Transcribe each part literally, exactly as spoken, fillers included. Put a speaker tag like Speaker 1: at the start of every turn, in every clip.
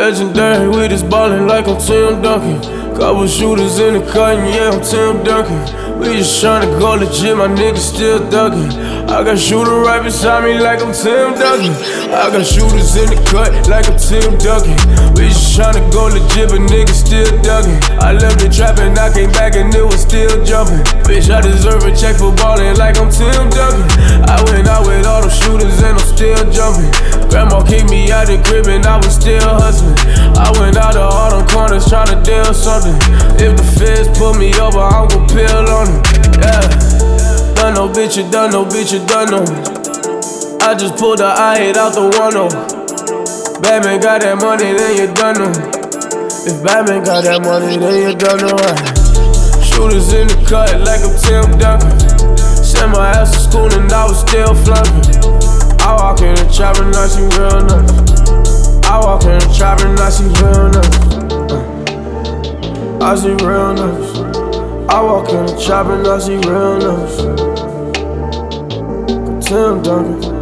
Speaker 1: legendary, we just ballin' like I'm Tim Duncan. Couple shooters in the cut, and yeah, I'm Tim Duncan. We just tryna go legit, my niggas still duckin'. I got shooter right beside me like I'm Tim Duncan. I got shooters in the cut like I'm Tim Duncan. We just tryna go legit, but niggas still duckin'. I left the trap and I came back and it was still jumpin'. Bitch, I deserve a check for ballin' like I'm Tim Duncan. I went out with all the shooters and I'm still jumpin'. Grandma kicked me out the crib and I was still hustlin'. I went out of all them corners tryna deal something. If the feds pull me over, I'm gon' peel on them. Yeah, done no bitch, you done no bitch, you done no. I just pulled the I hit out the one oh. Batman got that money, then you done no. If Batman got that money, then you done no. Shooters in the cut like I'm Tim Duncan. Sent my ass to school and I was still flunking. I walk in the trap and I see real nuts. I walk in the trap and I see real nuts. uh, I see real nuts. I walk in the trap and I see real nuts. Tim Duncan.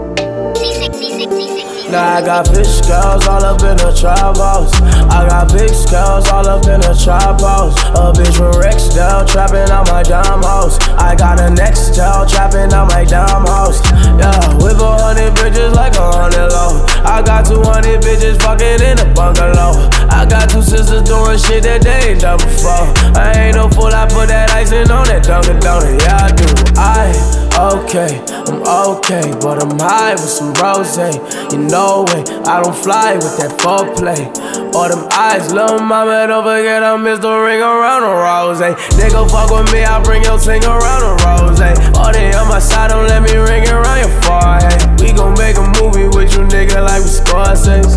Speaker 1: Now I got big scales all up in the trap house. I got big scales all up in the trap house. A bitch from Rexdale trapping out my dime house. I got a Nextel trapping out my dime house. Yeah, with a hundred bitches like a hundred low. I got two hundred bitches fucking in a bungalow. I got two sisters doing shit that they ain't done before. I ain't no fool, I put that icing on that Dunkin' Donut. Yeah, I do. I okay, I'm okay, but I'm high with some rosé. You know it, I don't fly with that foreplay. All them eyes, little mama, don't forget I missed the ring around the rosé. Nigga fuck with me, I bring your ting around the rosé. All they on my side, don't let me ring around your forehead. We gon' make a movie with you, nigga, like we Scorsese.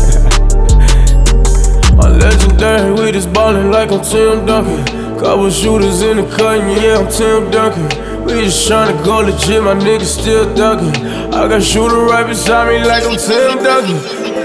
Speaker 1: A legendary, we just ballin' like I'm Tim Duncan. Couple shooters in the cut, and yeah, I'm Tim Duncan. We just tryna go legit, my niggas still duckin'. I got shooter right beside me like I'm Tim Duncan.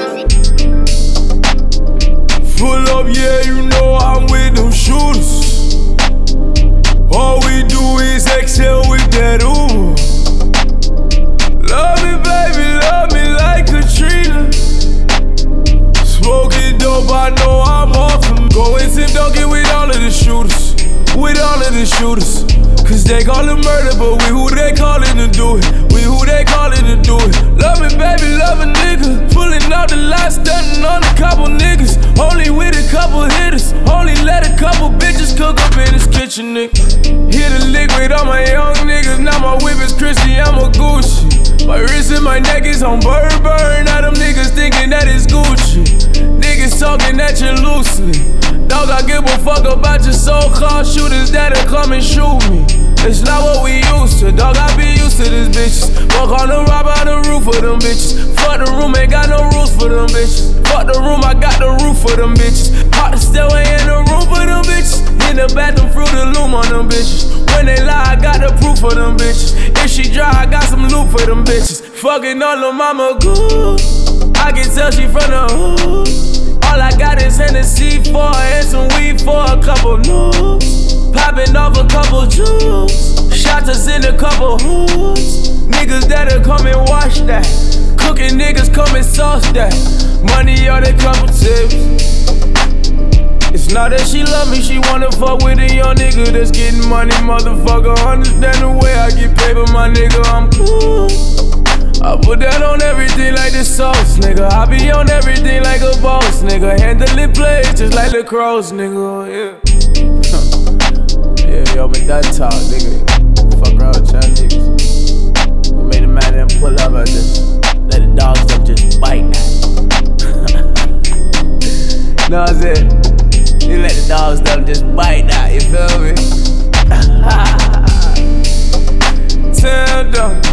Speaker 1: Full up, yeah, you know I'm with them shooters. All we do is exhale with that Uber. Love me, baby, love me like Katrina. Smoking dope, I know I'm off them. Going Tim Duncan with all of the shooters. With all of the shooters. Cause they call it murder, but we who they callin' to do it. We who they callin' to do it. Love me, baby, love a nigga. Pulling out the last stuntin' on a couple niggas. Only with a couple hitters. Only let a couple bitches cook up in this kitchen, nigga. Hit a lick with all my young niggas. Now my whip is Christy, I'm a Gucci. My wrist and my neck is on Burberry. Now them niggas thinking that it's Gucci. Niggas talking at you loosely. Dog, I give a fuck about your so-called shooters that'll come and shoot me. It's not what we used to, dog, I be used to these bitches. Fuck on the rob out the roof for them bitches. Fuck the room, ain't got no rules for them bitches. Fuck the room, I got the roof for them bitches. Hot the stairway in the room for them bitches. In the bathroom, through the loom on them bitches. When they lie, I got the proof for them bitches. If she dry, I got some loot for them bitches. Fucking all the mama good, I can tell she from the hood. All I got is Hennessy for her and some weed for a couple noobs. Popping off a couple jewels. Shots us in a couple hoods. Niggas that'll come and watch that. Cooking niggas come and sauce that. Money on a couple tips. It's not that she love me, she wanna fuck with a young nigga that's getting money, motherfucker. Understand the way I get paid, but my nigga, I'm cool. I put that on everything like the sauce, nigga. I be on everything like a boss, nigga. Handling plays just like lacrosse, nigga, yeah. Yeah, yo, but that talk, nigga. Fuck around with y'all niggas. I made a man and pull up and just let the dogs up just bite. Know what I'm saying? You let the dogs up just bite now, you feel me? Tim Duncan.